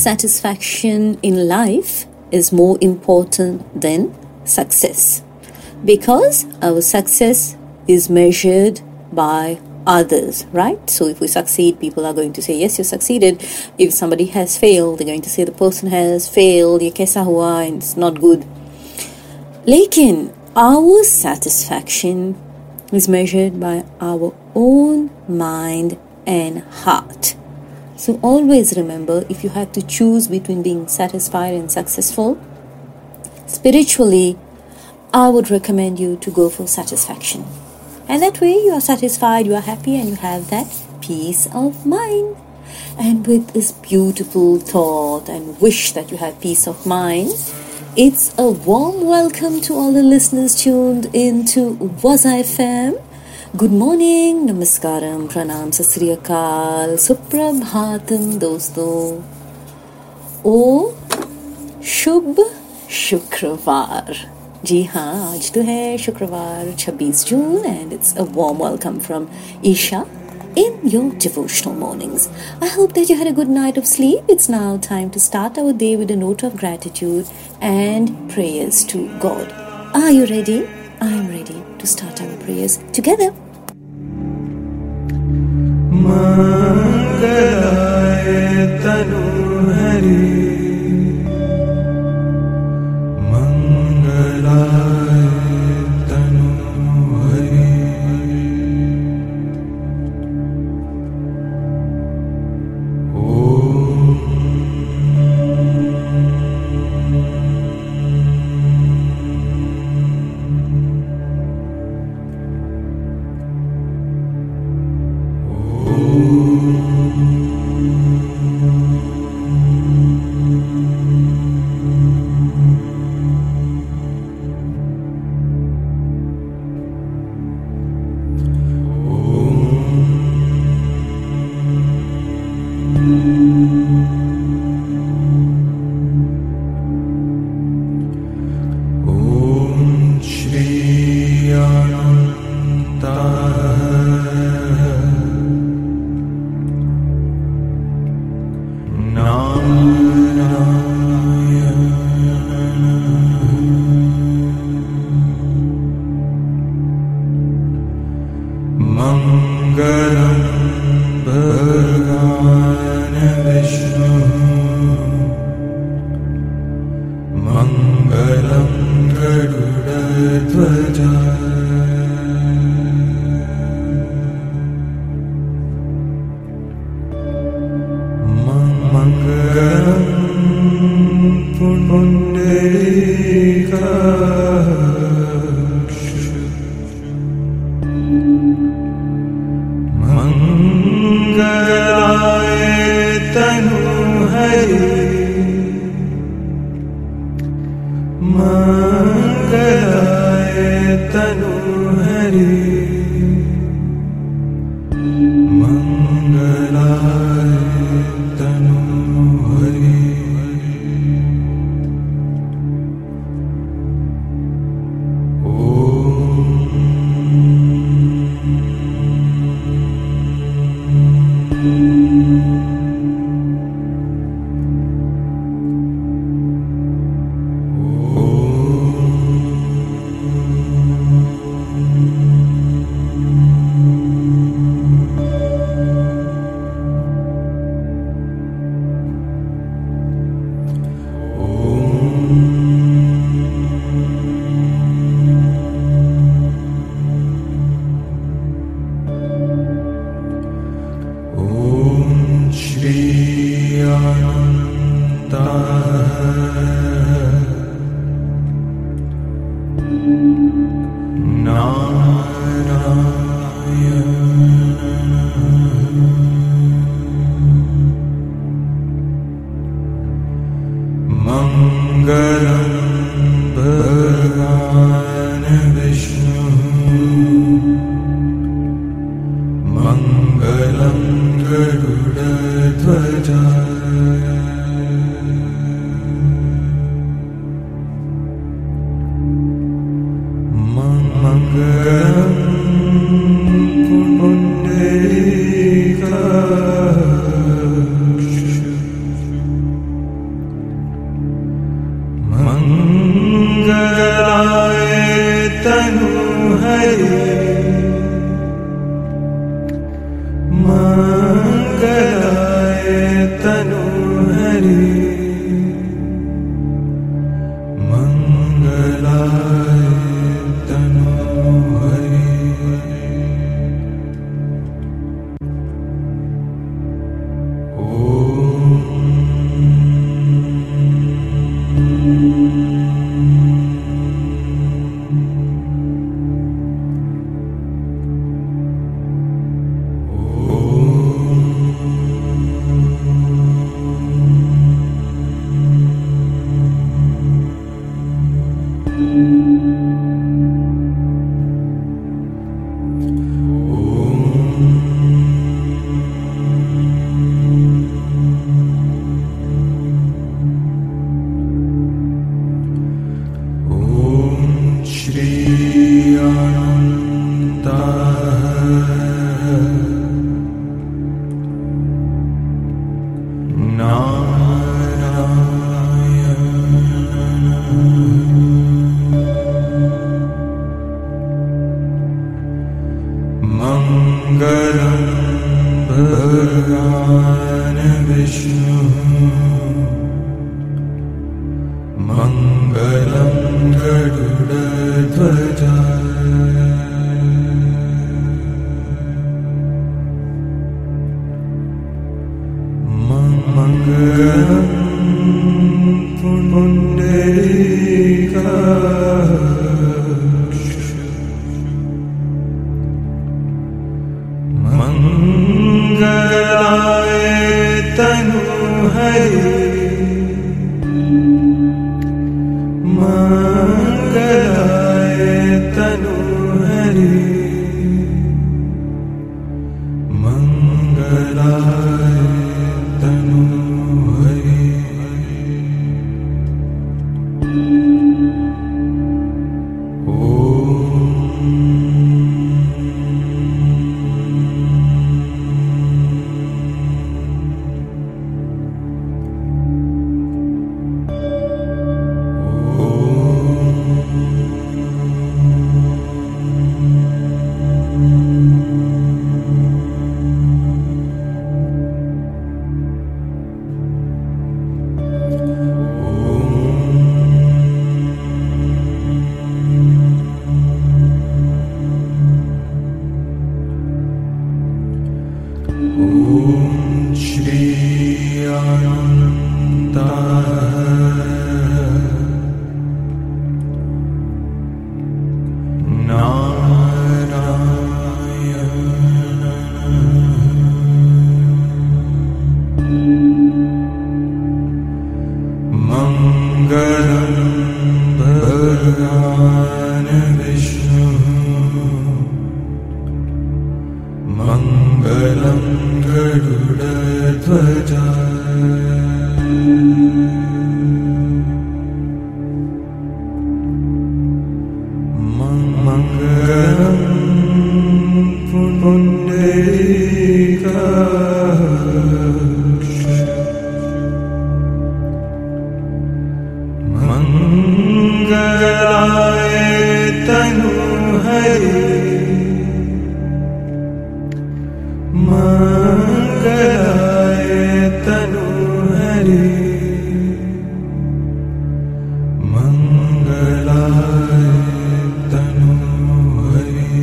satisfaction in life is more important than success, because our success is measured by others, right? So if we succeed, people are going to say, yes, you succeeded. If somebody has failed, they're going to say the person has failed, ye kaisa hua, and it's not good. Lekin our satisfaction is measured by our own mind and heart. So always remember, if you have to choose between being satisfied and successful, spiritually, I would recommend you to go for satisfaction. And that way you are satisfied, you are happy, and you have that peace of mind. And with this beautiful thought and wish that you have peace of mind, it's a warm welcome to all the listeners tuned into Waza FM. Good morning, namaskaram, pranam, sat sri akal, suprabhatam दोस्तों. ओ शुभ शुक्रवार. जी हाँ, आज तो है शुक्रवार 26 जून, and it's a warm welcome from Isha in your devotional mornings. I hope that you had a good night of sleep. It's now time to start our day with a note of gratitude and prayers to God. Are you ready? I am ready to start our prayers together. Mangalaye tanu hari, Mangalaye tanu hari, तनु हरि मंगलाय तनु हरि मंगलाय तनु हरि मंगलं भगवान् विष्णुः मंगलं गरुडध्वजा मंगलं पुण्डरीकाक्ष मंगलाय तनु हरि मंगलाय तनु हरि मंगलाय तनु हरि श्री मंगलं भगवान् विष्णुः मंगलं गरुडध्वजा मंगलं पुण्डरीकाक्ष मंगलाय तनु हरि मंगलाय तनु हरि मंगलाय तनु Hari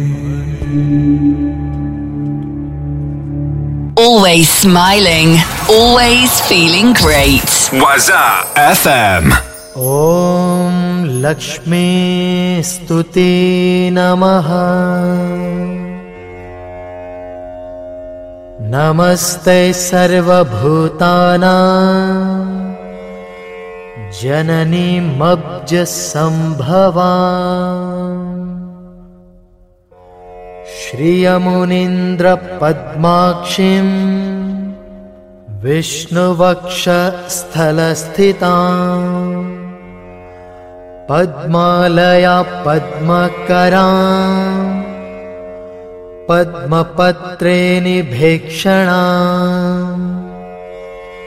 Always smiling, always feeling great. Waza FM. ॐ लक्ष्मी स्तुते नमः। नमस्ते सर्वभूतानां जननीमब्जसम्भवा श्रियमुनीन्द्रपद्माक्षीं विष्णुवक्षस्थलस्थितां पद्मालया पद्मकरां पद्मपत्रे निभेक्षणां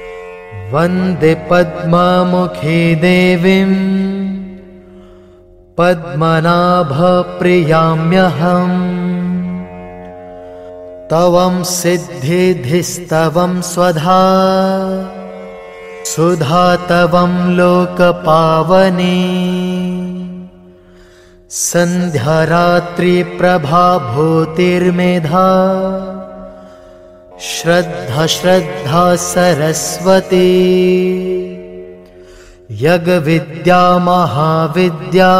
वन्दे पद्ममुखी देवीं पद्मनाभप्रियाम्यहम् तवं सिद्धिधिस्तवं स्वधा सुधा तवं लोकपावनी सन्ध्यारात्रिप्रभाभूतिर्मेधा श्रद्धा श्रद्धा सरस्वती यज्ञविद्या महाविद्या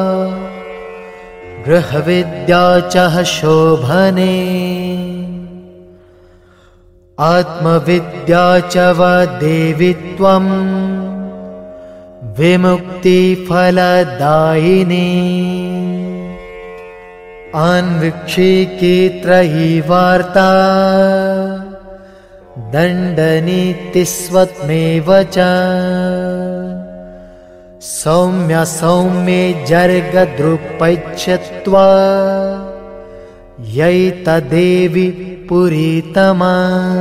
गृहविद्या च शोभने आत्मविद्या च व देवी त्वं विमुक्तिफलदायिनी अन्वीक्षिकी त्रयी वार्ता दण्डनीतिस्वत्मेव च सौम्या सौम्ये जर्गदृक्पैच्छत्वा यैतदेवी पुरीतमा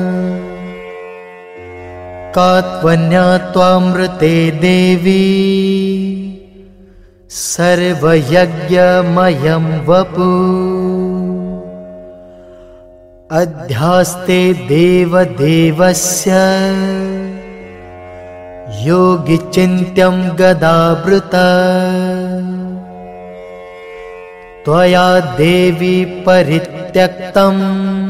कात्वन्या त्वामृते देवी सर्वयज्ञमयं वपु अध्यास्ते देवदेवस्य योगिचिन्त्यं गदावृता त्वया देवी परित्यक्तं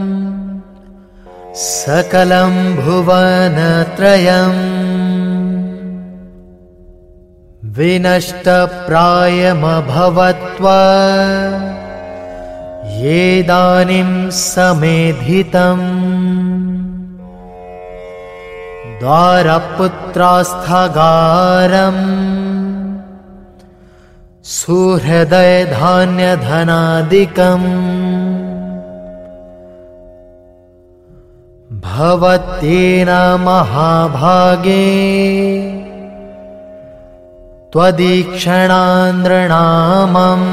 सकलं भुवनत्रयम् विनष्टप्रायमभवत्वा येदानीं समेधितम् द्वारपुत्रास्थगारम् सुहृदयधान्यधनादिकम् भवत्येन महाभागे त्वदीक्षणानृणामम्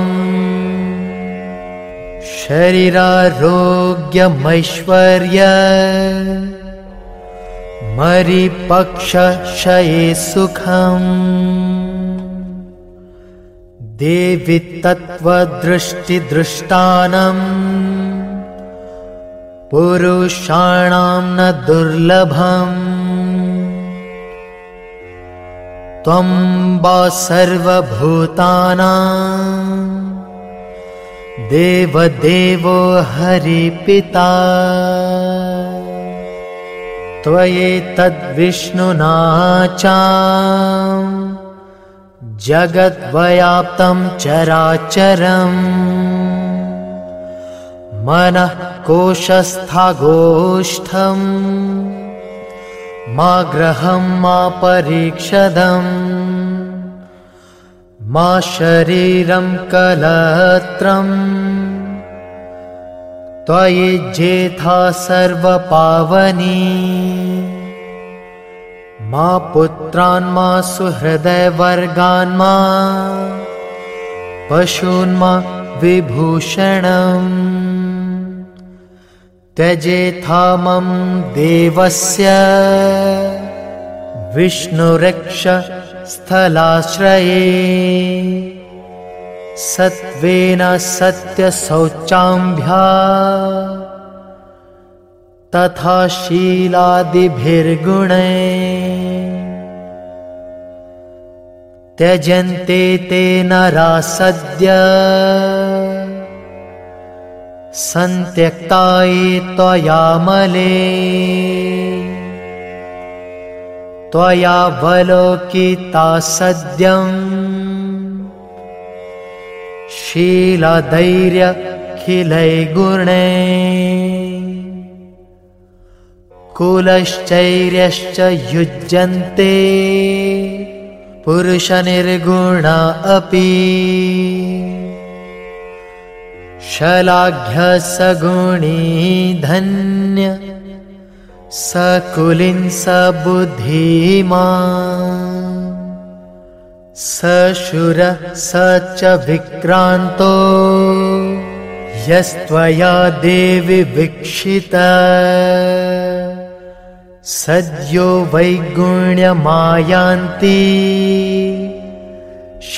शरीरारोग्यमैश्वर्य मरिपक्षक्षये सुखम् देवि तत्त्वदृष्टिदृष्टानम् पुरुषाणां न दुर्लभम् त्वं वा सर्वभूतानां देवदेवो हरिपिता त्वयैतद्विष्णुना च जगद्व्याप्तं चराचरम् मनः कोशस्थागोष्ठम् मा ग्रहं मा परीक्षदम् मा शरीरं कलत्रम् त्वयि जेथा सर्वपावनी मा पुत्रान् मा सुहृदयवर्गान् मा पशून् मा विभूषणम् त्यजेथा मम देवस्य विष्णुरक्ष स्थलाश्रये सत्त्वेन सत्यशौचाम्भ्या तथा शीलादिभिर्गुणैः त्यजन्ते ते नरा सद्य सन्त्यक्ताये त्वयामले त्वयावलोकिता सद्यम् शीलधैर्यखिलैर्गुणैः कुलश्चैर्यश्च युज्यन्ते पुरुषनिर्गुणा अपि शलाघ्य सगुणी धन्य सकुलिन् सबुद्धिमान् सशूर स च विक्रान्तो यस्त्वया देवि वीक्षिता सद्यो वैगुण्यमायान्ति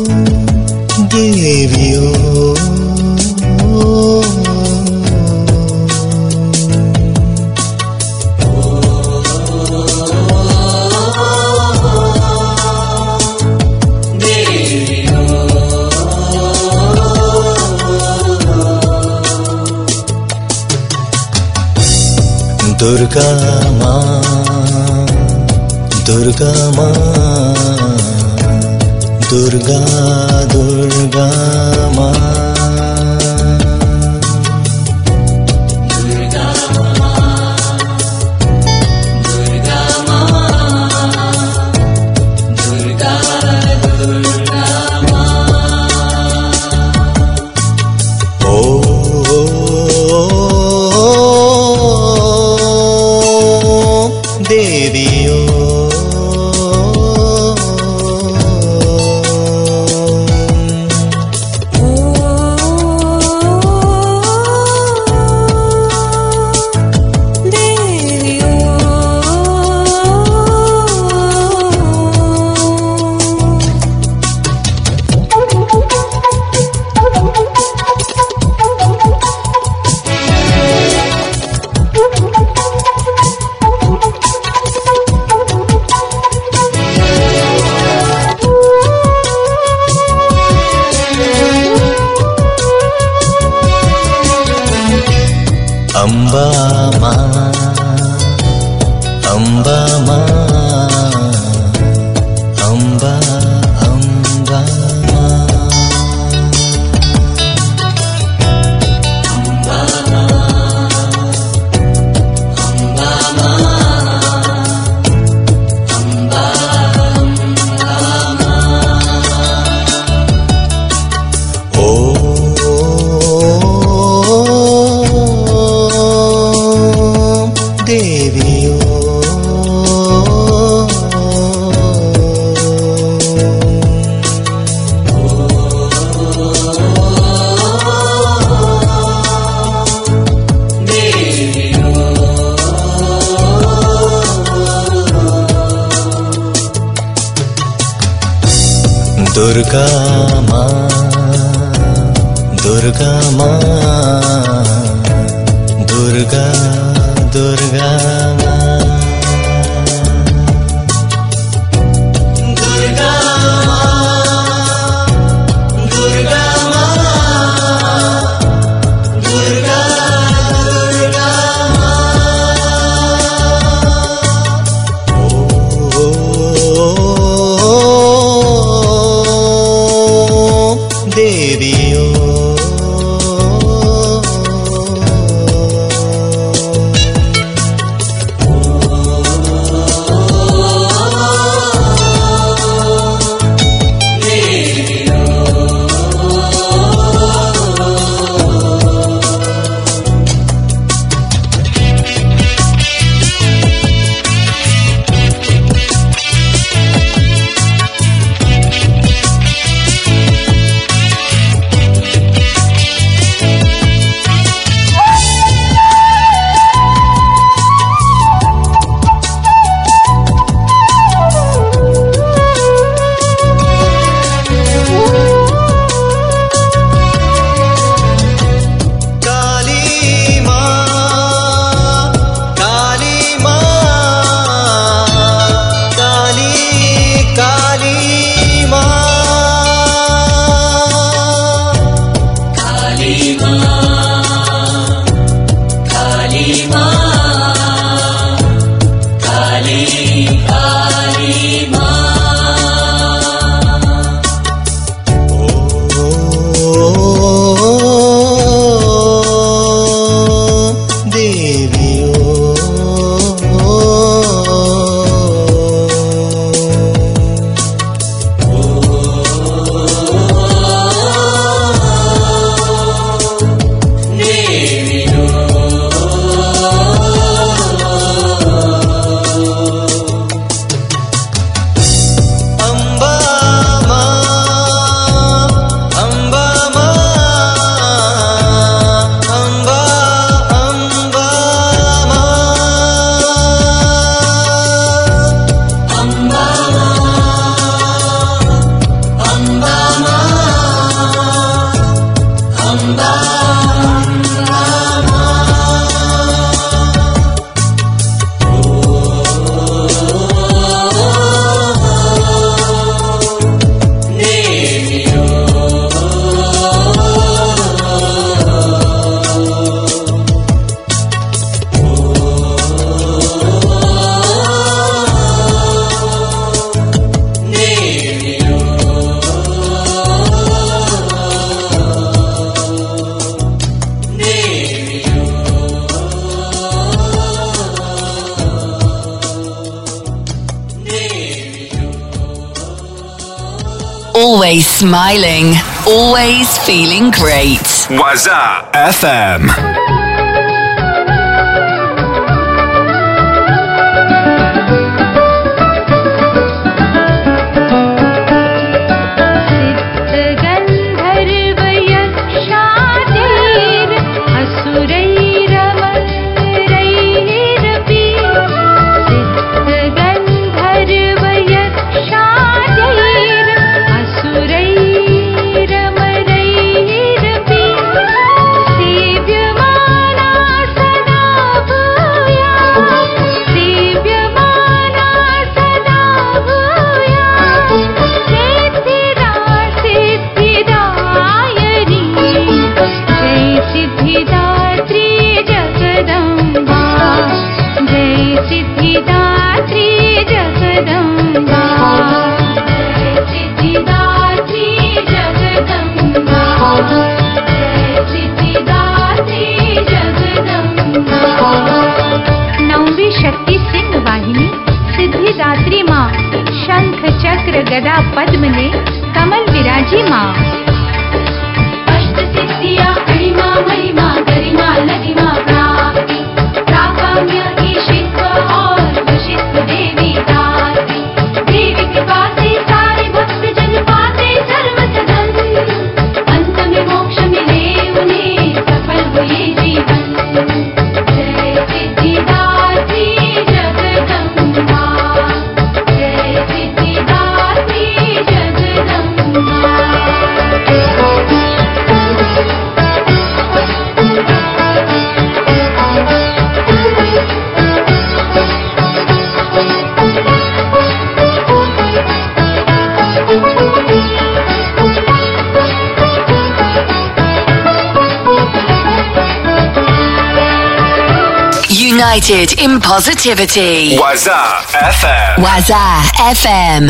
दुर्गा माँ, दुर्गा माँ, दुर्गा दुर्गा माँ। अम्बा माँ, अम्बा माँ, अम्बा अम्बा माँ। अम्बा माँ, अम्बा माँ, अम्बा अम्बा माँ। ओ देवियो दुर्गा माँ, दुर्गा माँ, दुर्गा दुर्गा माँ। दुर्गा माँ, दुर्गा माँ, दुर्गा दुर्गा माँ। देवियो always smiling, always feeling great. Waza FM. गदा पद्म ने कमल विराजी माँ। अष्ट सिद्धिया अणिमा महिमा गरिमा लगिमा प्राप्ति प्राकाम्य ईशित्व और वशिष्ठ देवी दात्री। देवी कृपा से सारे भक्त जन पाते धर्म सदन, अंत में मोक्ष मिले उन्हें सफल हुए जीवन। जय सिद्धिदात्री जगदम्बा, जय Siddhidatri United in positivity. Waza FM. Waza FM.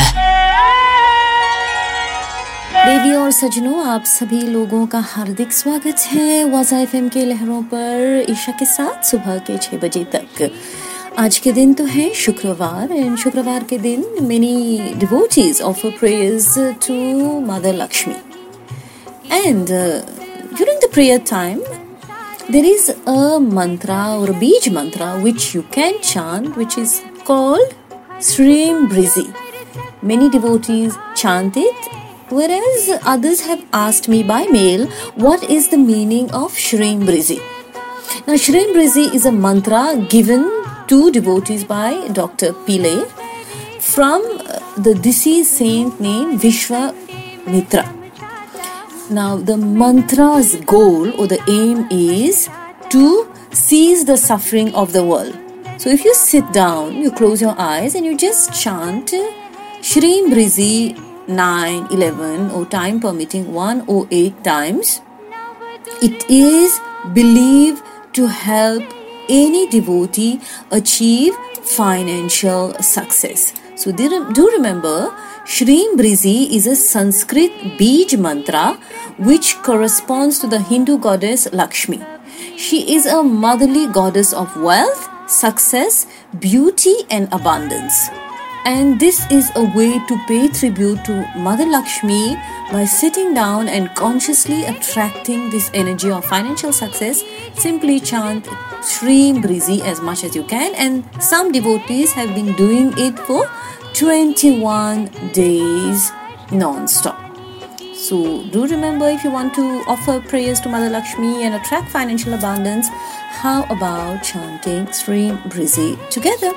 देवी और सजनों, आप सभी लोगों का हार्दिक स्वागत है वाजा एफएम के लहरों पर ईशा के साथ सुबह के 6 बजे तक। आज के दिन तो है शुक्रवार, एंड शुक्रवार के दिन many devotees offer prayers to Mother Lakshmi. And during the prayer time, there is a mantra or a beej mantra which you can chant, which is called Shrim Brizi. Many devotees chant it, whereas others have asked me by mail what is the meaning of Shrim Brizi. Now, Shrim Brizi is a mantra given to devotees by Dr. Pillai from the deceased saint named Vishwamitra. Now, the mantra's goal or the aim is to cease the suffering of the world. So, if you sit down, you close your eyes and you just chant Shrim Brizi 9, 11 or time permitting 108 times. It is believed to help any devotee achieve financial success. So, do remember, Shrim Brizi is a Sanskrit beej mantra which corresponds to the Hindu goddess Lakshmi. She is a motherly goddess of wealth, success, beauty and abundance. And this is a way to pay tribute to Mother Lakshmi by sitting down and consciously attracting this energy of financial success. Simply chant Shrim Brizi as much as you can, and some devotees have been doing it for 21 days non-stop. So do remember, if you want to offer prayers to Mother Lakshmi and attract financial abundance, how about chanting Shrim Brizi together?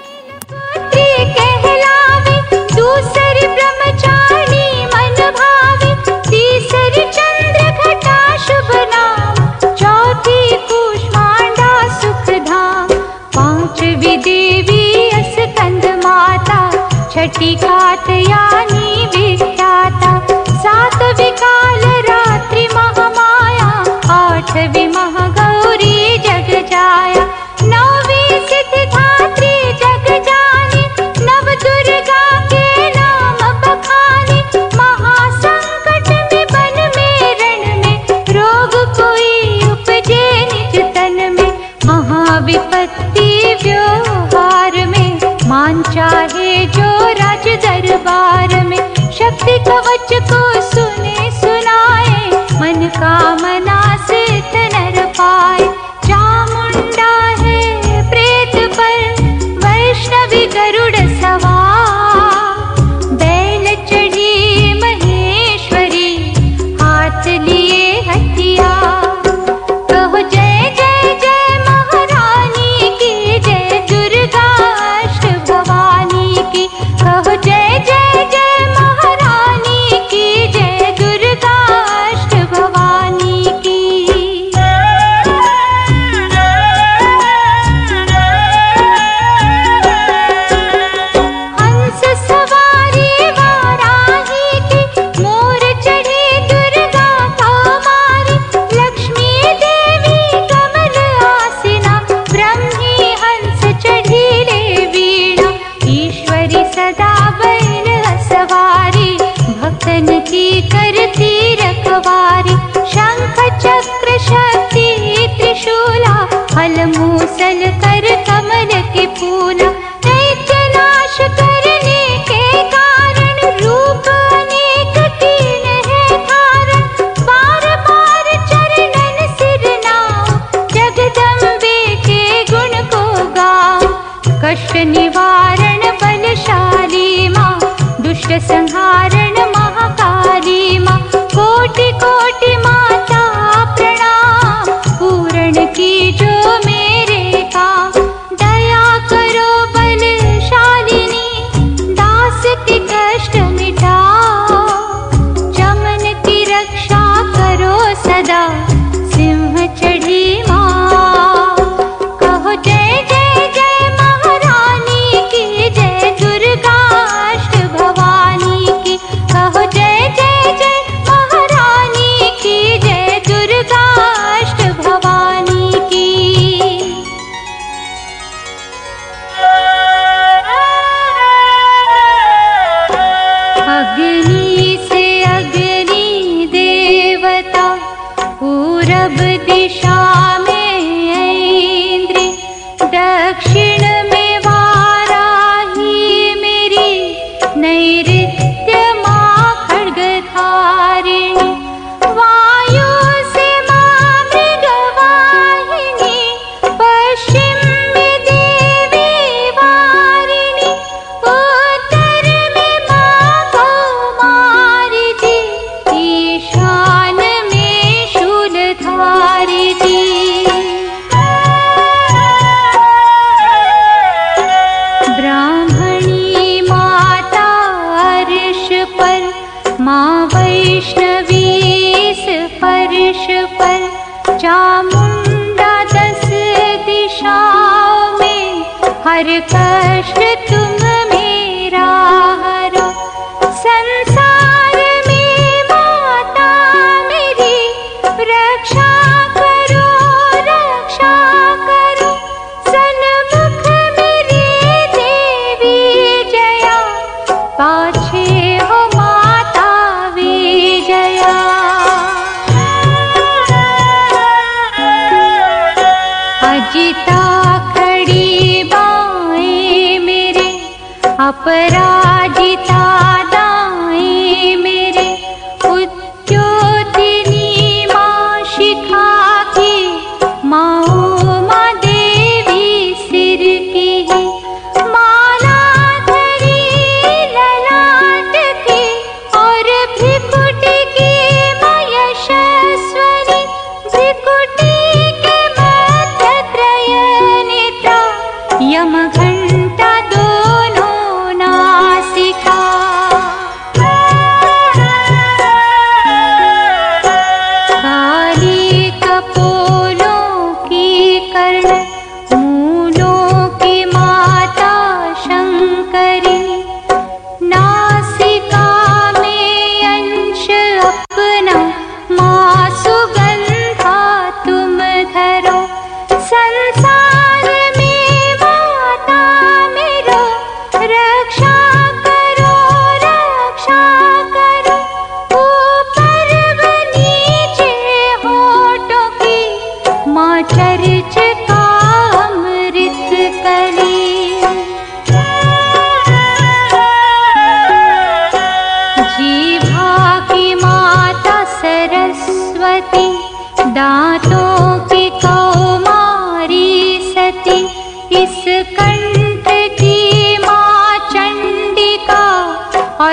दूसरी ब्रह्मचारी मन भावे, तीसरी चंद्र घटा शुभ नाम, चौथी कूष्मांडा सुख धाम, पांचवी देवी अस्कंद माता, छठी कात्यायनी विख्याता, सातवीं काल रात्रि महामाया, आठवीं महागौरी जग जाया, नौवीं सिद्धिदात्री जग जानी, नव दुर्गा के नाम बखानी, महासंकट में बन में रण में, रोग कोई उपजे निज तन में, महाविपत्ति व्यवहार में, मान चाहे जो राज दरबार में, शक्ति कवच को सुने सुनाए, मन कामना सिद्ध नर पाए। चामुंडा है प्रेत पर, वैष्णवी गरुड़ सवार, बैल चढ़ी महेश्वरी, हाथ लिए हथियार। कहो जय जय जय महारानी की, जय दुर्गा अष्ट भवानी की। कहो जय जय जय महारानी की, जय दुर्गा अष्ट भवानी की। हंस सवारी वाराही की, मोर चढ़ी दुर्गा कौमारी। लक्ष्मी देवी कमल आसिना, ब्रह्मी हंस चढ़ी ले वीणा। ईश्वरी सदा बैल सवारी, भक्तन की करती रखवारी। शंख चक्र शक्ति त्रिशूला, हल मूसल कर कमल के फूला। दैत्य नाश करने के कारण, रूप अनेक कीन है धारण। बार बार चरणन सिर नाओ, जगदम्बे के गुण को गाओ। कष्ट निवारण बलशाली माँ, दुष्ट संहारण महाकाली माँ। कोटि कोटि माता प्रणाम, पूर्ण की जो मेरे काम। दया करो बलशालिनी, दास के कष्ट मिटाओ। चमन की रक्षा करो सदा, सिंह चढ़ी माँ। कहो जय जय जय महारानी की, जय दुर्गा अष्ट भवानी की। कहो जय जय जय महारानी की, जय दुर्गा अष्ट भवानी की। अग्नि से अग्नि देवता, पूरब दिशा में ऐन्द्री। दक्षिण में वाराही मेरी, नैऋत्य माँ खड्गधारिणी। वायु से माँ मृगवाहिनी, पश्चिम में देवी वारिणी। उत्तर में माँ कौमारी जी, ईशान में शूलधारी जी। ब्राह्मणी माता अर्श पर, माँ वैष्णवी इस फर्श पर। चामुंडा 10 दिशाओं में, हर कष्ट तुम मेरा हरो। संसार में माता मेरी, रक्षा करो रक्षा करो। सन्मुख मेरी देवी जया, पाछे हो माता विजया। अजिता खड़ी बाएं मेरे, अपराजिता दाएं मेरे। उद्योतिनी माँ शिखा की, माँ उमा देवी सिर की है। माला धरी ललाट की, और भ्रिकुटी की माँ यशस्वनी। भ्रिकुटी के मध्य त्रय नेत्रा, यम घंटा दोनों नासिका।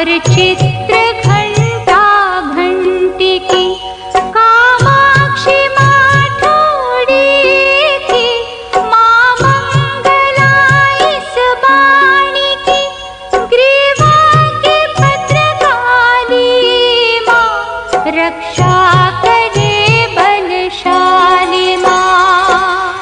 और चित्र घंटा घंटी की। कामाक्षी माँ ठोड़ी थी, माँ मंगला इस बाणी की। ग्रीवा के पत्र काली माँ, रक्षा करे बलशाली माँ।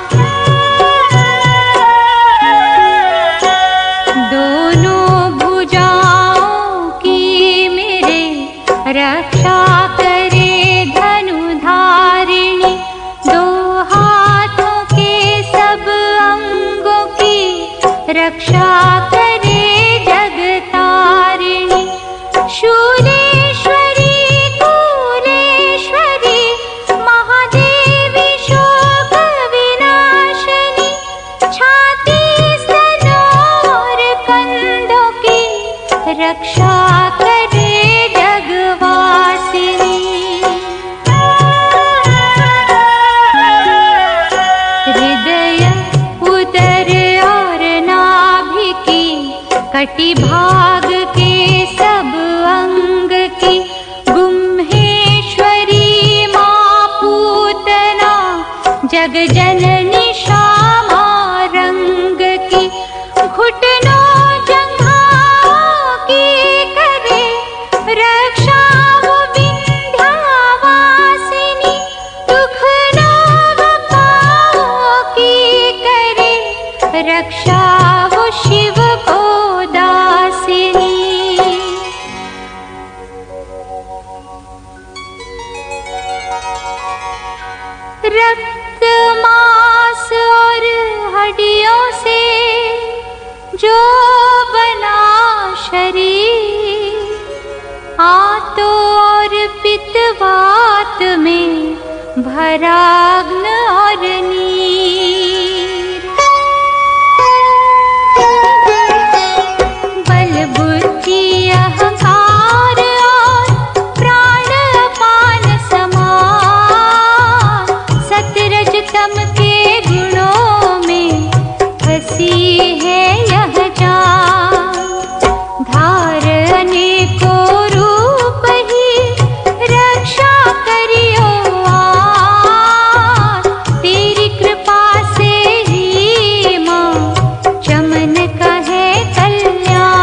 दोनों भुजाओं की मेरे रक्षा करे धनुधारिणी। दो हाथों के सब अंगों की रक्षा करे जगतारिणी। शूलेश्वरी कुलेश्वरी महादेवी शोक विनाशिनी। छाती स्तनोर कंधों की रक्षा करे जगवासिनी। हृदय उदर और नाभि की, कटि भाग के सब अंग की। गुम्हेश्वरी माँ पूतना, जग जननी श्यामा रंग की। घुटनों जंघाओं की करे रक्षा वो विंध्यावासिनी। दुख नव पाओं की करे रक्षा वो शिव को दासिनी। रक्त मांस और हड्डियों से जो बना शरीर, आतो और पित्तवात में भरा अग्नि और नीर। बल बुद्धि अहंकार और प्राण अपान समान, सतरज तम के गुणों में फंसी है यह जान। धार अनेकों रूप ही रक्षा करियो आन। तेरी कृपा से ही माँ चमन का है कल्याण।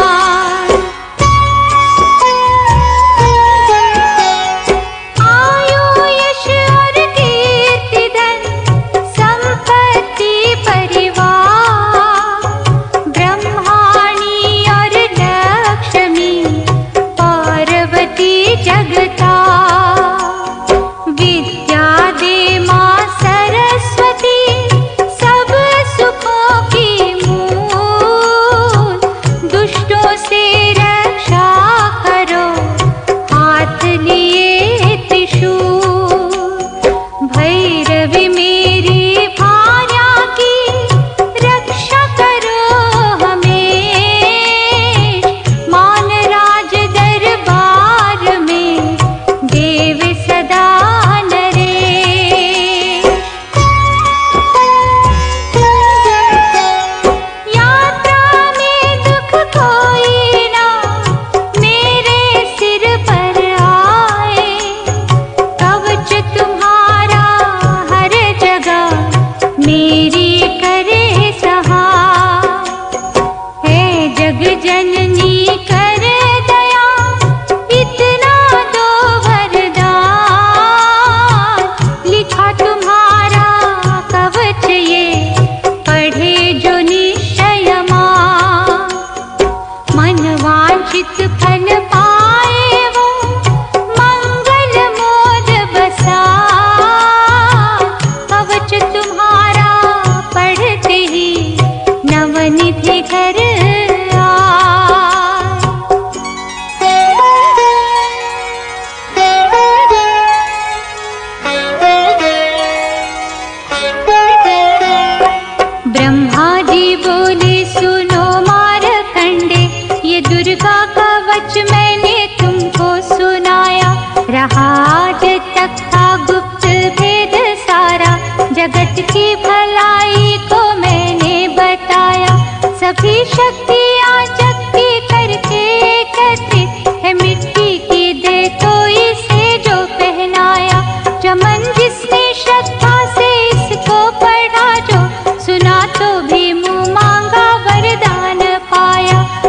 आयु यश और कीर्ति धन संपत्ति परिवार, ब्रह्माणी और लक्ष्मी पार्वती जगता। विद्या दे माँ सरस्वती, सब सुखों की मूल। दुष्टों से रक्षा करो, हाथ लिए त्रिशूल। भैरवी मेरी भार्या की रक्षा करो हमें। मान राज दरबार में देव सदा नरेश। यात्रा में दुख कोई ना मेरे सिर पर आए। कवच तुम्हारा हर जगह मेरी करे सहाय। है जग जननी कर दया, इतना दो वरदान। लिखा तुम्हारा कवच ये, पढ़े जो निश्चय मान। मन वांछित फल पाए वो, मंगल मोद बसा। कवच तुम्हारा पढ़ते ही नवनिधि घर ब्रह्मा जी बोले सुनो मारकंडे, ये दुर्गा कवच मैंने तुमको सुनाया। रहा आज तक था गुप्त भेद सारा, जगत की भलाई को मैंने बताया। सभी शक्तियाँ शक्ति करके एकत्र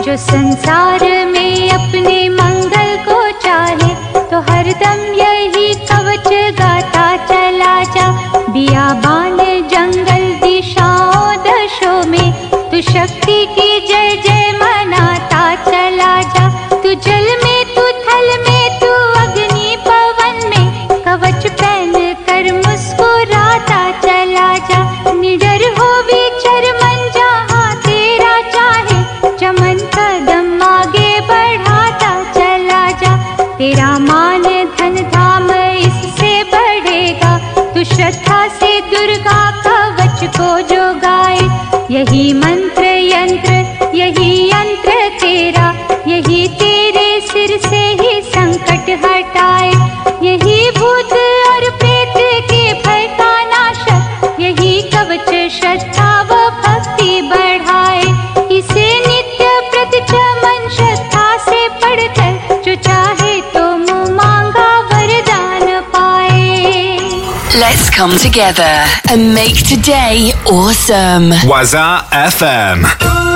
जो संसार में अपने मंगल को चाहे तो हरदम यही कवच गाता चला जा। बियाबान जंगल दिशाओं दशों में तू शक्ति की जय जय मनाता चला जा। तू जल में तू थल में तू अग्नि पवन में कवच पहन कर मुस्कुराता चला जा। निडर हो विचर मन जहाँ तेरा चाहे चमन कदम आगे बढ़ाता चला जा। तेरा मान धन धाम इससे बढ़ेगा तू श्रद्धा से दुर्गा कवच को जो गाए। यही मंत्र यंत्र यही यंत्र तेरा यही तेरे सिर से ही संकट हटाए। यही भूत और प्रेत के भय का नाशक यही कवच श्रद्धा व भक्ति बढ़ाए। इसे नित्य प्रतिचमन श्रद्धा से पढ़कर जो चाहे तो मुँह मांगा वरदान पाए। Let's come together and make today awesome. Waza FM.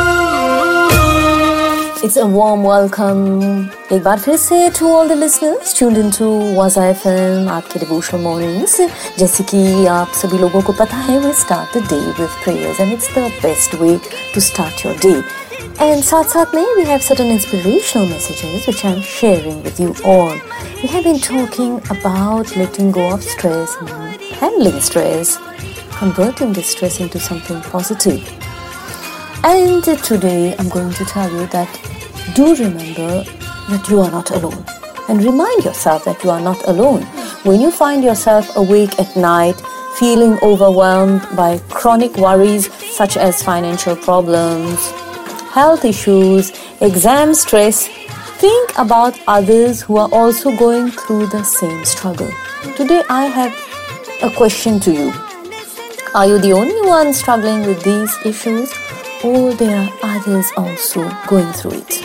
It's a warm welcome एक बार फिर से to all the listeners tuned into Waza FM, आपके devotional mornings. जैसे कि आप सभी लोगों को पता है, we start the day with prayers and it's the best way to start your day. And साथ में we have certain inspirational messages which I'm sharing with you all. We have been talking about letting go of stress and handling stress, converting the stress into something positive. And today I'm going to tell you that do remember that you are not alone. And remind yourself that you are not alone. When you find yourself awake at night, feeling overwhelmed by chronic worries such as financial problems, health issues, exam stress, think about others who are also going through the same struggle. Today I have a question to you. Are you the only one struggling with these issues, or there are others also going through it?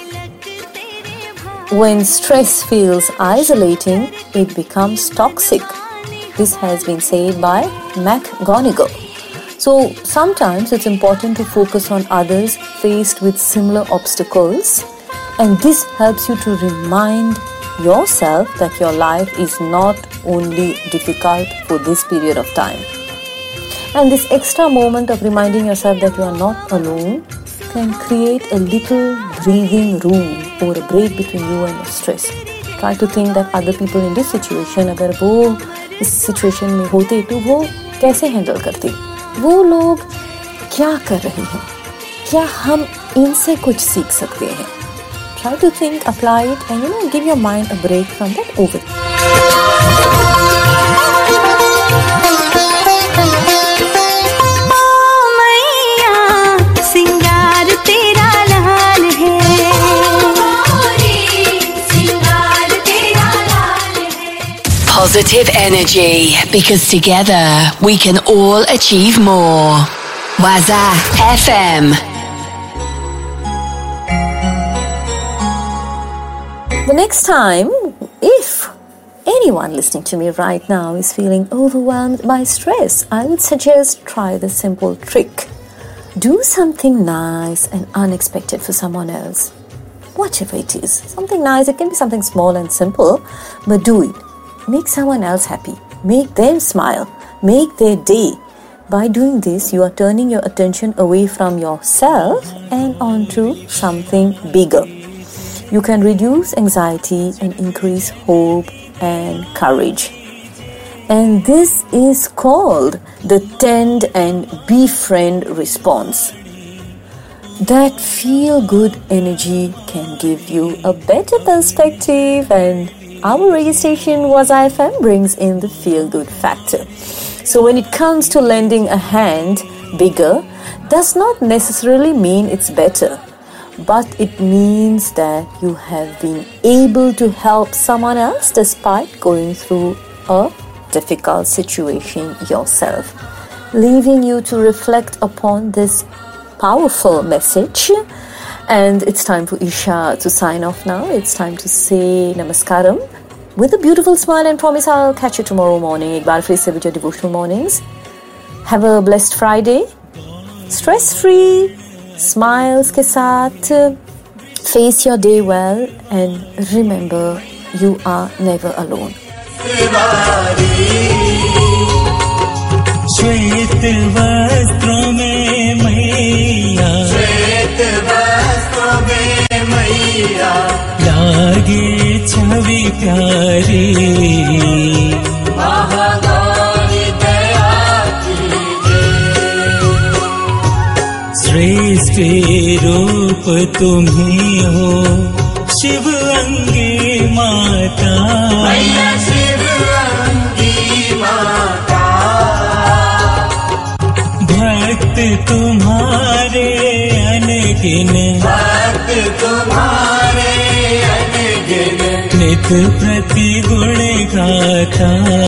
When stress feels isolating, it becomes toxic. This has been said by McGonigal. So sometimes it's important to focus on others faced with similar obstacles, and this helps you to remind yourself that your life is not only difficult for this period of time. And this extra moment of reminding yourself that you are not alone can create a little breathing room or a break between you and your stress. Try to think that other people in this situation, अगर वो इस situation में होते तो वो कैसे handle करते, वो लोग क्या कर रहे हैं, क्या हम इनसे कुछ सीख सकते हैं. Try to think, apply it, and give your mind a break from that over. Positive energy, because together we can all achieve more. Waza FM. The next time, if anyone listening to me right now is feeling overwhelmed by stress, I would suggest try the simple trick. Do something nice and unexpected for someone else. Whatever it is, something nice, it can be something small and simple, but do it. Make someone else happy. Make them smile. Make their day. By doing this, you are turning your attention away from yourself and onto something bigger. You can reduce anxiety and increase hope and courage. And this is called the tend and befriend response. That feel-good energy can give you a better perspective, and our radio station Waza FM brings in the feel-good factor. So when it comes to lending a hand, bigger does not necessarily mean it's better, but it means that you have been able to help someone else despite going through a difficult situation yourself. Leaving you to reflect upon this powerful message. And it's time for Isha to sign off now. It's time to say Namaskaram with a beautiful smile and promise I'll catch you tomorrow morning. Ek baar fir se with your devotional mornings. Have a blessed Friday. Stress free, smiles ke saath, Face your day well and remember you are never alone. श्वेत वस्त्रों में मैया, श्वेत वस्त्रों में मैया, लागे छवि प्यारी, महागौरी दया कीजिए। श्रेष्ठ रूप तुम्ही हो शिव अंगी माता, मैया शिव अंगी माता। भक्त तुम्हारे अनगिन, भक्त तुम्हारे अनगिन, नित प्रति गुण गाथा,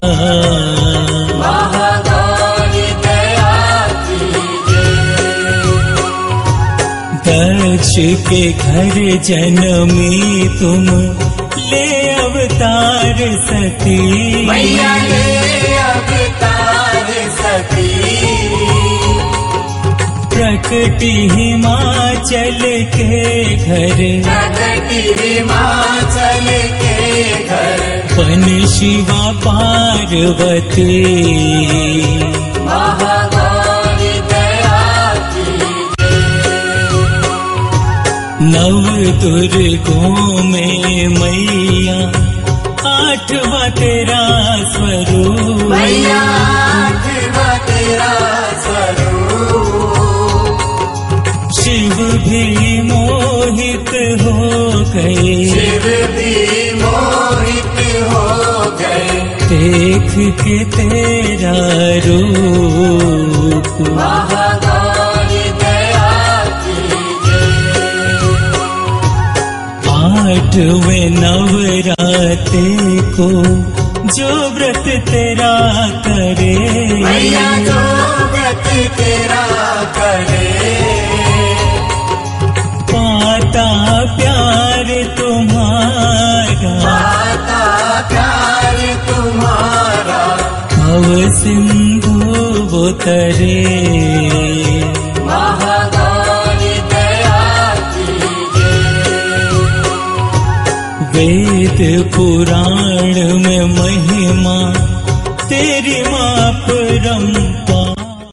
महागौरी दया कीजिए। दक्ष के घर जन्मी तुम, ले अवतार सती, मैया ले अवतार सती। प्रकटी हिमाचल के घर, प्रकटी हिमाचल के घर, बन शिवा पार्वती, महागौरी दया कीजिए। नव दुर्गों में मैया, आठवां तेरा स्वरूप, मैया आठवां तेरा स्वरूप। शिव भी मोहित हो गए, शिव भी मोहित हो गए, देख के तेरा रूप, महागौरी दया कीजिए। आठवें नवराते को जो व्रत तेरा करे, मैया जो व्रत तेरा करे, पाता प्यार तुम्हारा, पाता प्यार तुम्हारा, भव सिंधु वो तरे, महागौरी दया कीजिए। वेद पुराण में महिमा